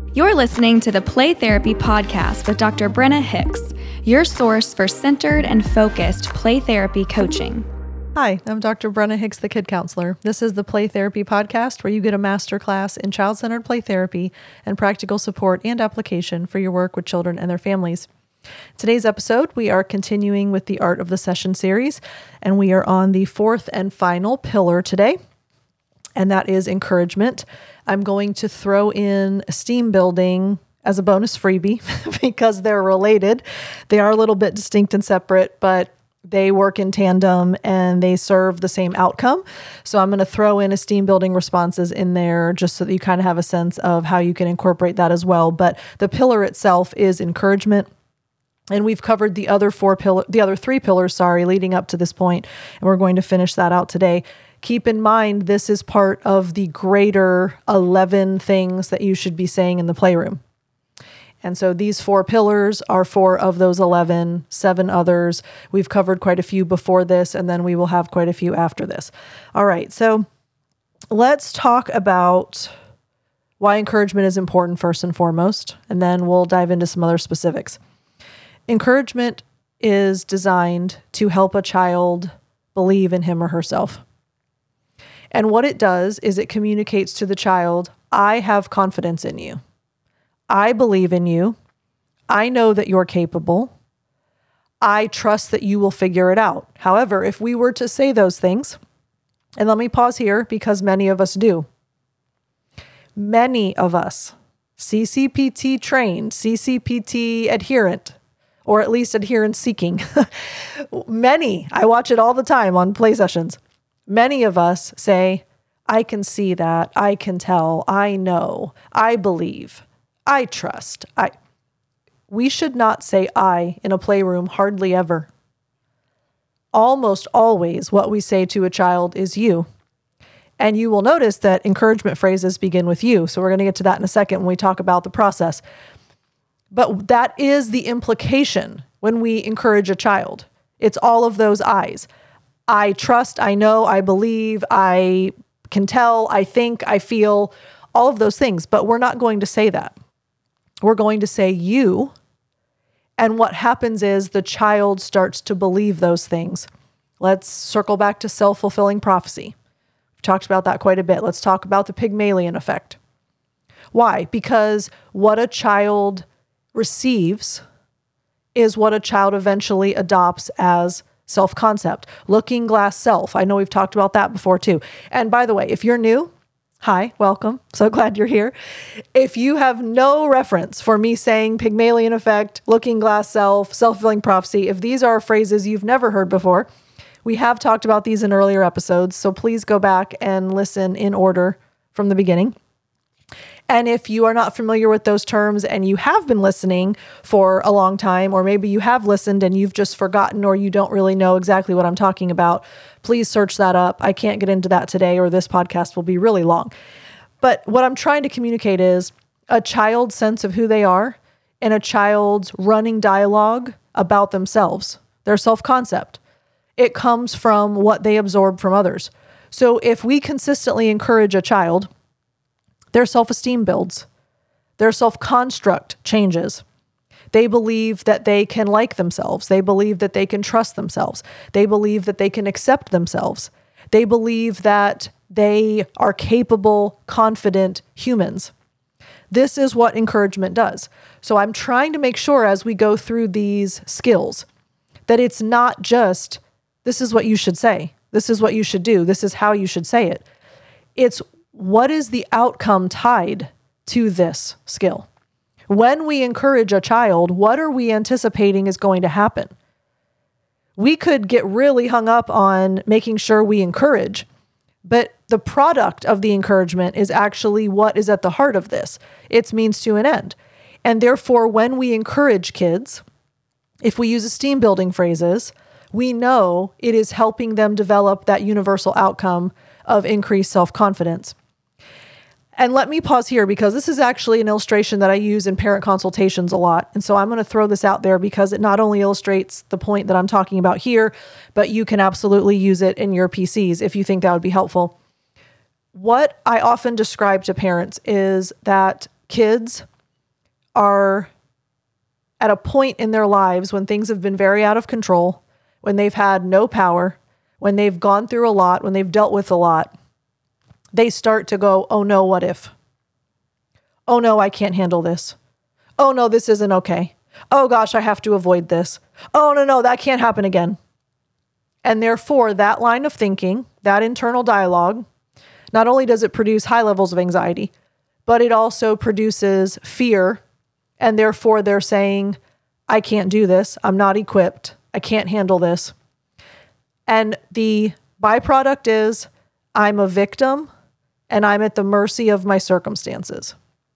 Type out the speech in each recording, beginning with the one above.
You're listening to the Play Therapy Podcast with Dr. Brenna Hicks, your source for centered and focused play therapy coaching. Hi, I'm Dr. Brenna Hicks, the Kid Counselor. This is the Play Therapy Podcast, where you get a masterclass in child-centered play therapy and practical support and application for your work with children and their families. Today's episode, we are continuing with the Art of the Session series, and we are on the fourth and final pillar today, and that is encouragement. I'm going to throw in esteem building as a bonus freebie because they're related. They are a little bit distinct and separate, but they work in tandem and they serve the same outcome. So I'm going to throw in esteem building responses in there just so that you kind of have a sense of how you can incorporate that as well. But the pillar itself is encouragement. And we've covered the other three pillars, leading up to this point, and we're going to finish that out today. Keep in mind, this is part of the greater 11 things that you should be saying in the playroom. And so these 4 pillars are 4 of those 11, 7 others. We've covered quite a few before this, and then we will have quite a few after this. All right, so let's talk about why encouragement is important first and foremost, and then we'll dive into some other specifics. Encouragement is designed to help a child believe in him or herself. And what it does is it communicates to the child, I have confidence in you. I believe in you. I know that you're capable. I trust that you will figure it out. However, if we were to say those things, and let me pause here because many of us do. Many of us, CCPT trained, CCPT adherent, or at least adherence seeking. Many, I watch it all the time on play sessions. Many of us say, I can see that, I can tell, I know, I believe, I trust. We should not say I in a playroom hardly ever. Almost always what we say to a child is you. And you will notice that encouragement phrases begin with you. So we're going to get to that in a second when we talk about the process. But that is the implication when we encourage a child. It's all of those I's. I trust, I know, I believe, I can tell, I think, I feel, all of those things. But we're not going to say that. We're going to say you. And what happens is the child starts to believe those things. Let's circle back to self-fulfilling prophecy. We've talked about that quite a bit. Let's talk about the Pygmalion effect. Why? Because what a child receives is what a child eventually adopts as self-concept. Looking glass self. I know we've talked about that before too. And by the way, if you're new, hi, welcome. So glad you're here. If you have no reference for me saying Pygmalion effect, looking glass self, self-fulfilling prophecy, if these are phrases you've never heard before, we have talked about these in earlier episodes. So please go back and listen in order from the beginning. And if you are not familiar with those terms and you have been listening for a long time, or maybe you have listened and you've just forgotten or you don't really know exactly what I'm talking about, please search that up. I can't get into that today or this podcast will be really long. But what I'm trying to communicate is a child's sense of who they are and a child's running dialogue about themselves, their self-concept. It comes from what they absorb from others. So if we consistently encourage a child, their self-esteem builds. Their self-construct changes. They believe that they can like themselves. They believe that they can trust themselves. They believe that they can accept themselves. They believe that they are capable, confident humans. This is what encouragement does. So I'm trying to make sure as we go through these skills that it's not just, this is what you should say. This is what you should do. This is how you should say it. It's what is the outcome tied to this skill? When we encourage a child, what are we anticipating is going to happen? We could get really hung up on making sure we encourage, but the product of the encouragement is actually what is at the heart of this. It's means to an end. And therefore, when we encourage kids, if we use esteem building phrases, we know it is helping them develop that universal outcome of increased self-confidence. And let me pause here because this is actually an illustration that I use in parent consultations a lot. And so I'm going to throw this out there because it not only illustrates the point that I'm talking about here, but you can absolutely use it in your PCs if you think that would be helpful. What I often describe to parents is that kids are at a point in their lives when things have been very out of control, when they've had no power, when they've gone through a lot, when they've dealt with a lot, they start to go, oh no, what if? Oh no, I can't handle this. Oh no, this isn't okay. Oh gosh, I have to avoid this. Oh no, that can't happen again. And therefore, that line of thinking, that internal dialogue, not only does it produce high levels of anxiety, but it also produces fear. And therefore, they're saying, I can't do this. I'm not equipped. I can't handle this. And the byproduct is I'm a victim and I'm at the mercy of my circumstances.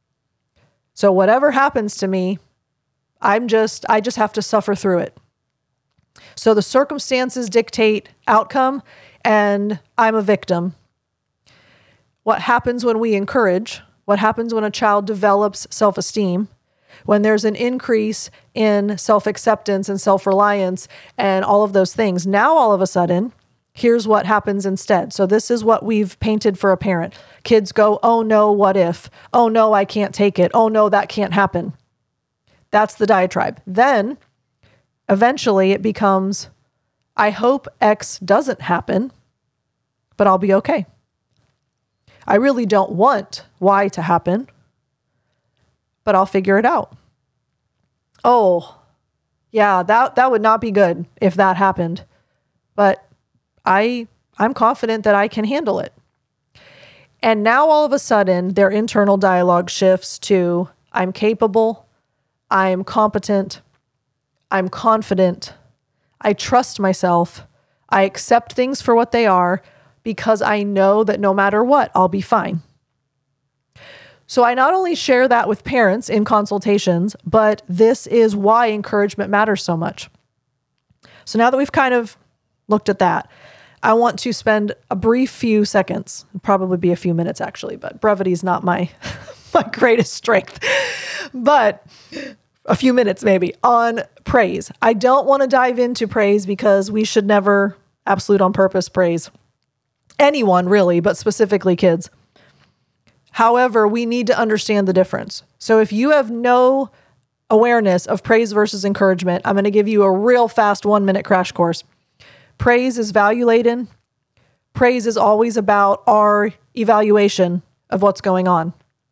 So whatever happens to me, I just have to suffer through it. So the circumstances dictate outcome, and I'm a victim. What happens when we encourage? What happens when a child develops self-esteem? When there's an increase in self-acceptance and self-reliance and all of those things, now all of a sudden, here's what happens instead. So this is what we've painted for a parent. Kids go, oh no, what if? Oh no, I can't take it. Oh no, that can't happen. That's the diatribe. Then eventually it becomes, I hope X doesn't happen, but I'll be okay. I really don't want Y to happen, but I'll figure it out. Oh, yeah, that would not be good if that happened, but I'm confident that I can handle it. And now all of a sudden, their internal dialogue shifts to, I'm capable, I'm competent, I'm confident, I trust myself, I accept things for what they are because I know that no matter what, I'll be fine. So I not only share that with parents in consultations, but this is why encouragement matters so much. So now that we've kind of looked at that, I want to spend a brief few seconds, probably be a few minutes actually, but brevity is not my greatest strength, but a few minutes maybe, on praise. I don't want to dive into praise because we should never absolute on purpose praise anyone really, but specifically kids. However, we need to understand the difference. So if you have no awareness of praise versus encouragement, I'm going to give you a real fast 1-minute crash course. Praise is value laden. Praise is always about our evaluation of what's going on.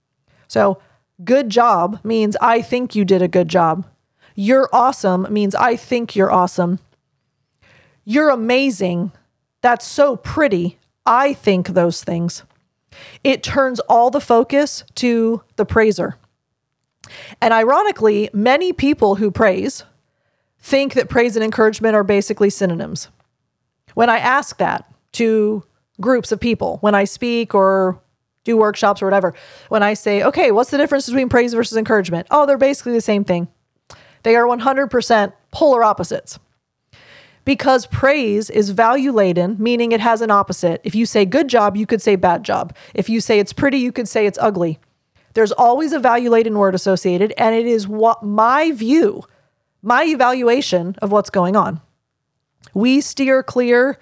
So good job means I think you did a good job. You're awesome means I think you're awesome. You're amazing. That's so pretty. I think those things. It turns all the focus to the praiser. And ironically, many people who praise think that praise and encouragement are basically synonyms. When I ask that to groups of people, when I speak or do workshops or whatever, when I say, okay, what's the difference between praise versus encouragement? Oh, they're basically the same thing. They are 100% polar opposites. Because praise is value laden, meaning it has an opposite. If you say good job, you could say bad job. If you say it's pretty, you could say it's ugly. There's always a value laden word associated, and it is what my view, my evaluation of what's going on. We steer clear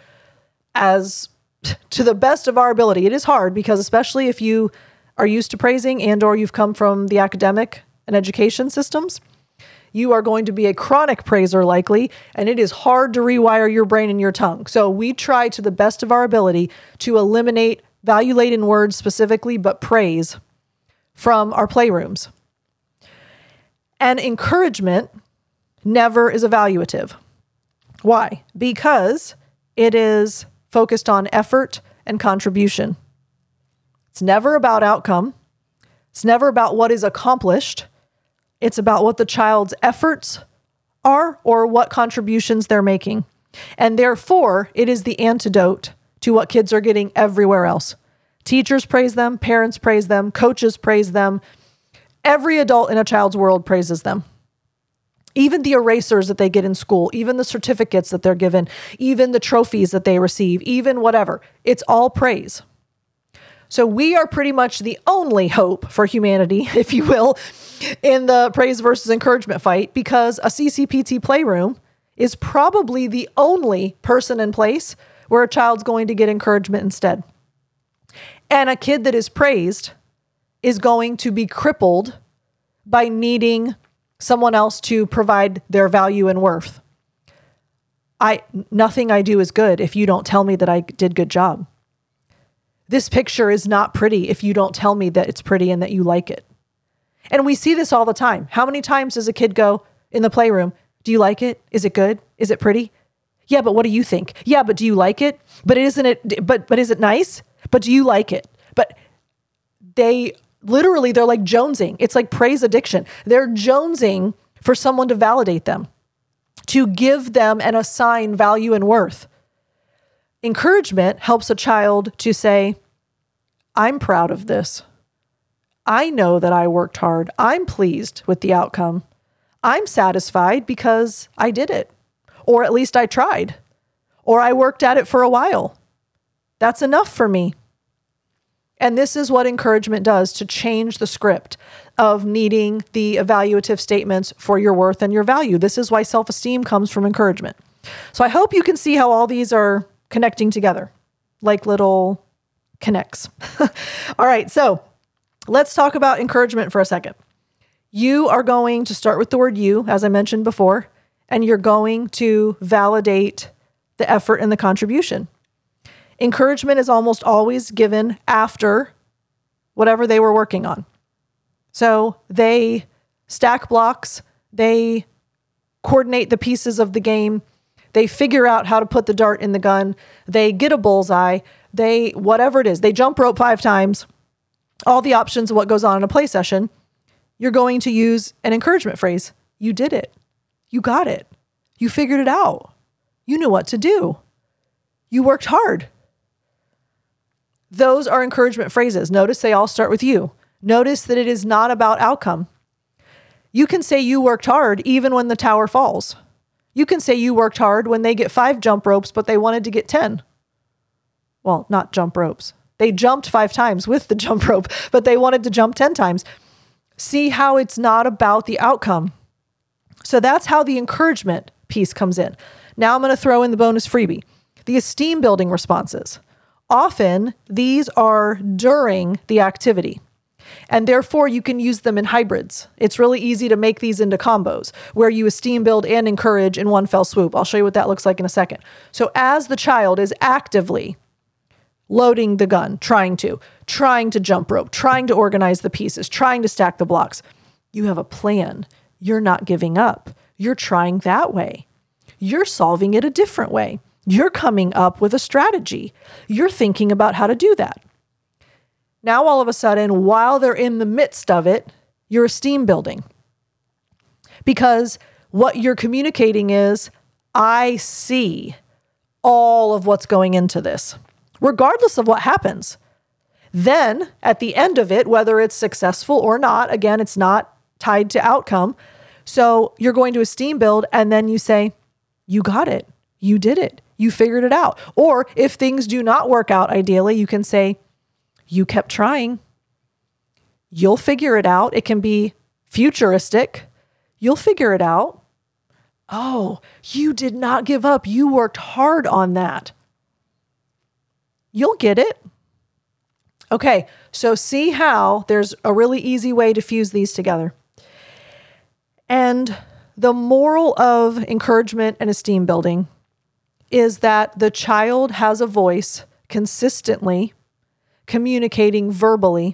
as to the best of our ability. It is hard because especially if you are used to praising and or you've come from the academic and education systems, you are going to be a chronic praiser likely, and it is hard to rewire your brain and your tongue. So we try to the best of our ability to eliminate value-laden words specifically, but praise from our playrooms. And encouragement never is evaluative. Why? Because it is focused on effort and contribution. It's never about outcome. It's never about what is accomplished. It's about what the child's efforts are or what contributions they're making. And therefore, it is the antidote to what kids are getting everywhere else. Teachers praise them, parents praise them, coaches praise them. Every adult in a child's world praises them. Even the erasers that they get in school, even the certificates that they're given, even the trophies that they receive, even whatever, it's all praise. So we are pretty much the only hope for humanity, if you will, in the praise versus encouragement fight, because a CCPT playroom is probably the only person in place where a child's going to get encouragement instead. And a kid that is praised is going to be crippled by needing someone else to provide their value and worth. Nothing I do is good if you don't tell me that I did good job. This picture is not pretty if you don't tell me that it's pretty and that you like it. And we see this all the time. How many times does a kid go in the playroom? Do you like it? Is it good? Is it pretty? Yeah, but what do you think? Yeah, but do you like it? But isn't it, but is it nice? But do you like it? But they're like jonesing. It's like praise addiction. They're jonesing for someone to validate them, to give them and assign value and worth. Encouragement helps a child to say, I'm proud of this. I know that I worked hard. I'm pleased with the outcome. I'm satisfied because I did it, or at least I tried, or I worked at it for a while. That's enough for me. And this is what encouragement does to change the script of needing the evaluative statements for your worth and your value. This is why self-esteem comes from encouragement. So I hope you can see how all these are connecting together like little connects. All right, so let's talk about encouragement for a second. You are going to start with the word you, as I mentioned before, and you're going to validate the effort and the contribution. Encouragement is almost always given after whatever they were working on. So they stack blocks, they coordinate the pieces of the game, they figure out how to put the dart in the gun, they get a bullseye, whatever it is, they jump rope 5 times, all the options of what goes on in a play session. You're going to use an encouragement phrase. You did it. You got it. You figured it out. You knew what to do. You worked hard. Those are encouragement phrases. Notice they all start with you. Notice that it is not about outcome. You can say you worked hard even when the tower falls. You can say you worked hard when they get 5 jump ropes, but they wanted to get 10. Well, not jump ropes. They jumped 5 times with the jump rope, but they wanted to jump 10 times. See how it's not about the outcome. So that's how the encouragement piece comes in. Now I'm going to throw in the bonus freebie, the esteem building responses. Often these are during the activity, and therefore you can use them in hybrids. It's really easy to make these into combos where you esteem build and encourage in one fell swoop. I'll show you what that looks like in a second. So as the child is actively loading the gun, trying to jump rope, trying to organize the pieces, trying to stack the blocks, you have a plan. You're not giving up. You're trying that way. You're solving it a different way. You're coming up with a strategy. You're thinking about how to do that. Now, all of a sudden, while they're in the midst of it, you're esteem building. Because what you're communicating is, I see all of what's going into this, regardless of what happens. Then, at the end of it, whether it's successful or not, again, it's not tied to outcome. So you're going to esteem build, and then you say, you got it. You did it. You figured it out. Or if things do not work out, ideally, you can say, you kept trying. You'll figure it out. It can be futuristic. You'll figure it out. Oh, you did not give up. You worked hard on that. You'll get it. Okay, so see how there's a really easy way to fuse these together. And the moral of encouragement and esteem building is that the child has a voice consistently communicating verbally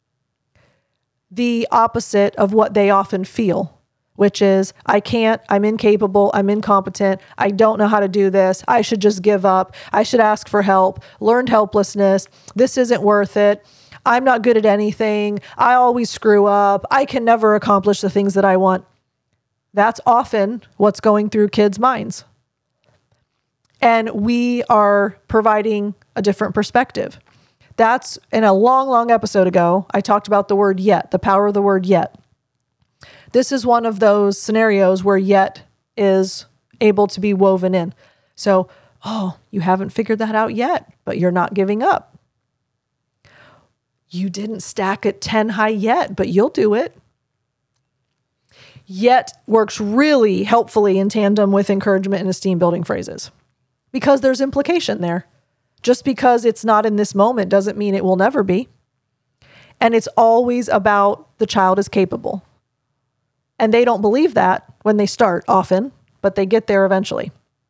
the opposite of what they often feel, which is, I can't, I'm incapable, I'm incompetent, I don't know how to do this, I should just give up, I should ask for help, learned helplessness, this isn't worth it, I'm not good at anything, I always screw up, I can never accomplish the things that I want. That's often what's going through kids' minds. And we are providing a different perspective. That's in a long, long episode ago, I talked about the word yet, the power of the word yet. This is one of those scenarios where yet is able to be woven in. So, oh, you haven't figured that out yet, but you're not giving up. You didn't stack it 10 high yet, but you'll do it. Yet works really helpfully in tandem with encouragement and esteem building phrases because there's implication there. Just because it's not in this moment doesn't mean it will never be. And it's always about the child is capable. And they don't believe that when they start often, but they get there eventually.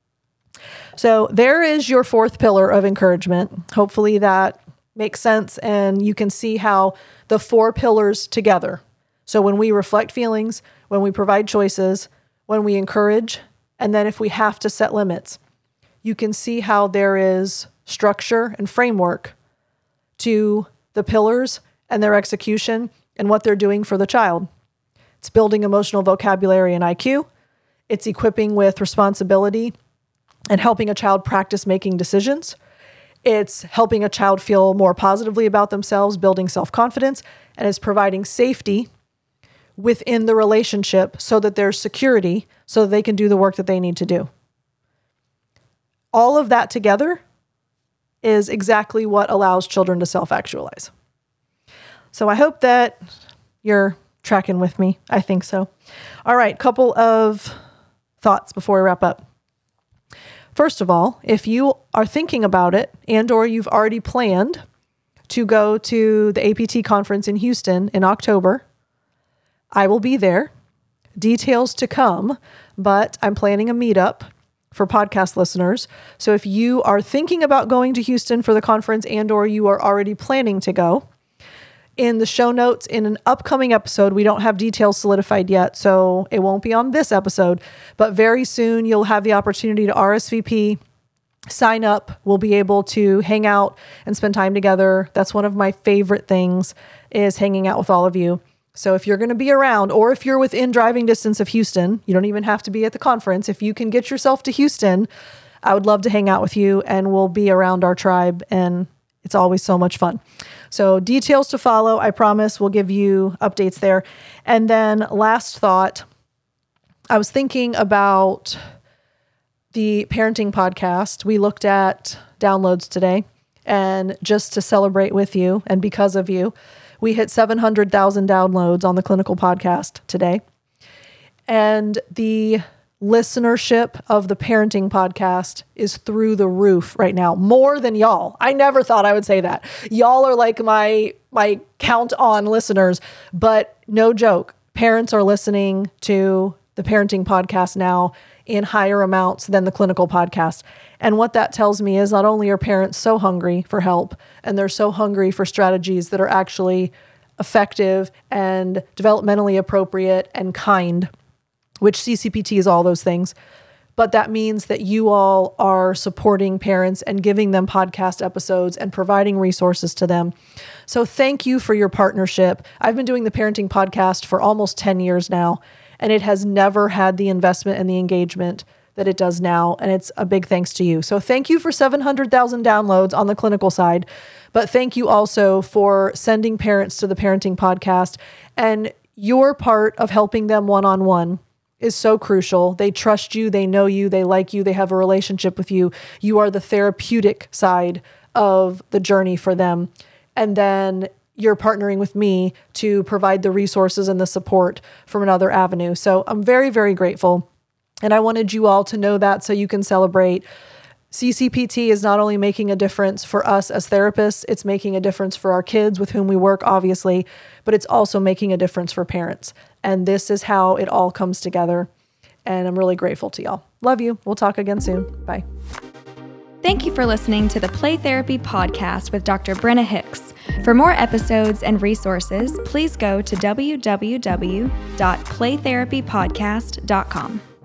So there is your fourth pillar of encouragement. Hopefully that makes sense and you can see how the four pillars together. So when we reflect feelings, when we provide choices, when we encourage, and then if we have to set limits, you can see how there is structure and framework to the pillars and their execution and what they're doing for the child. It's building emotional vocabulary and IQ. It's equipping with responsibility and helping a child practice making decisions. It's helping a child feel more positively about themselves, building self-confidence, and it's providing safety within the relationship so that there's security so that they can do the work that they need to do. All of that together is exactly what allows children to self-actualize. So I hope that you're tracking with me. I think so. All right, couple of thoughts before we wrap up. First of all, if you are thinking about it and or you've already planned to go to the APT conference in Houston in October, I will be there. Details to come, but I'm planning a meetup for podcast listeners. So if you are thinking about going to Houston for the conference and or you are already planning to go, in the show notes in an upcoming episode, we don't have details solidified yet, so it won't be on this episode, but very soon you'll have the opportunity to RSVP, sign up. We'll be able to hang out and spend time together. That's one of my favorite things is hanging out with all of you. So if you're going to be around or if you're within driving distance of Houston, you don't even have to be at the conference. If you can get yourself to Houston, I would love to hang out with you and we'll be around our tribe and it's always so much fun. So details to follow. I promise we'll give you updates there. And then last thought, I was thinking about the parenting podcast. We looked at downloads today and just to celebrate with you and because of you, we hit 700,000 downloads on the clinical podcast today. And the listenership of the parenting podcast is through the roof right now, more than y'all. I never thought I would say that. Y'all are like my count on listeners, but no joke. Parents are listening to the parenting podcast now in higher amounts than the clinical podcast. And what that tells me is not only are parents so hungry for help and they're so hungry for strategies that are actually effective and developmentally appropriate and kind, which CCPT is all those things. But that means that you all are supporting parents and giving them podcast episodes and providing resources to them. So thank you for your partnership. I've been doing the parenting podcast for almost 10 years now, and it has never had the investment and the engagement that it does now. And it's a big thanks to you. So thank you for 700,000 downloads on the clinical side, but thank you also for sending parents to the parenting podcast. And your part of helping them one-on-one is so crucial. They trust you, they know you, they like you, they have a relationship with you. You are the therapeutic side of the journey for them. And then you're partnering with me to provide the resources and the support from another avenue. So I'm very, very grateful. And I wanted you all to know that so you can celebrate. CCPT is not only making a difference for us as therapists, it's making a difference for our kids with whom we work, obviously, but it's also making a difference for parents. And this is how it all comes together. And I'm really grateful to y'all. Love you. We'll talk again soon. Bye. Thank you for listening to the Play Therapy Podcast with Dr. Brenna Hicks. For more episodes and resources, please go to www.playtherapypodcast.com.